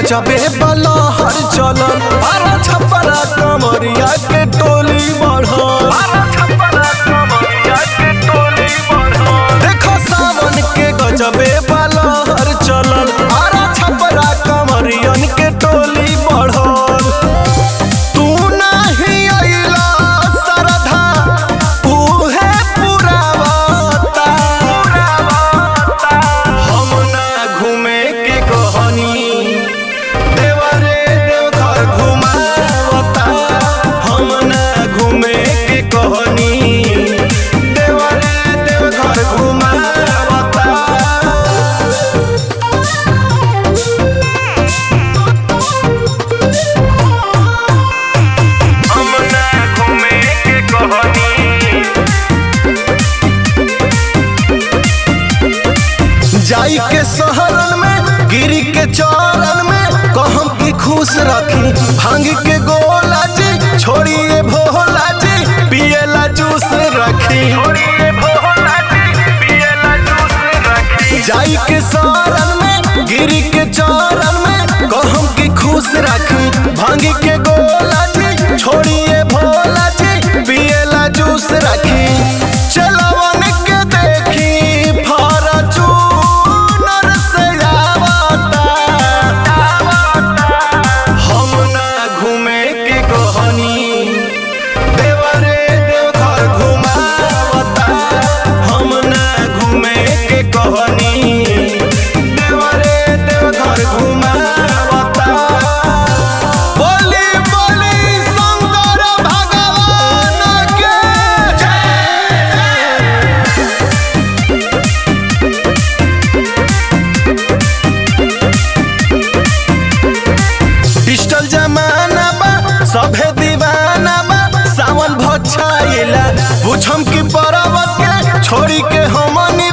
गजबे बलहर चलल आरा छपरा कमरिया के टोली बढ़ल देखो सावन के गजबे बलहर चलल आरा छपरा कमरियन के टोली बढ़ल तू नहीं अइला सरधा उहे पुरावता हम ना घूमे के कहनी देवरे देवघर घुमावता हम ना घूमे के कहनी देवरे देवघर घुमावता हम ना घूमे के कहनी जाई के शहरन में गिरी के चौरन में कहम की खुश रखी भांग के गोला जी छोड़िए भोला जी पियला जूस रखी जाई के शहरन में गिरी के चौरन में कहम की खुश रखी भांग के गोला जी छोड़िए भोला जी पियला जूस रखी चलवन के देखी फॉर्च्यूनर से आवता हम ना घूमे के कहनी देवरे देवघर घुमावता हम ना घूमे के कहनी देवरे देवघर घुमावता बोली बोली शंकर भगवान के जय। डिजिटल जमाना बा सभे दीवाना बा सावन भछाइला बुझम की पर्वत के छोड़ी के हमनी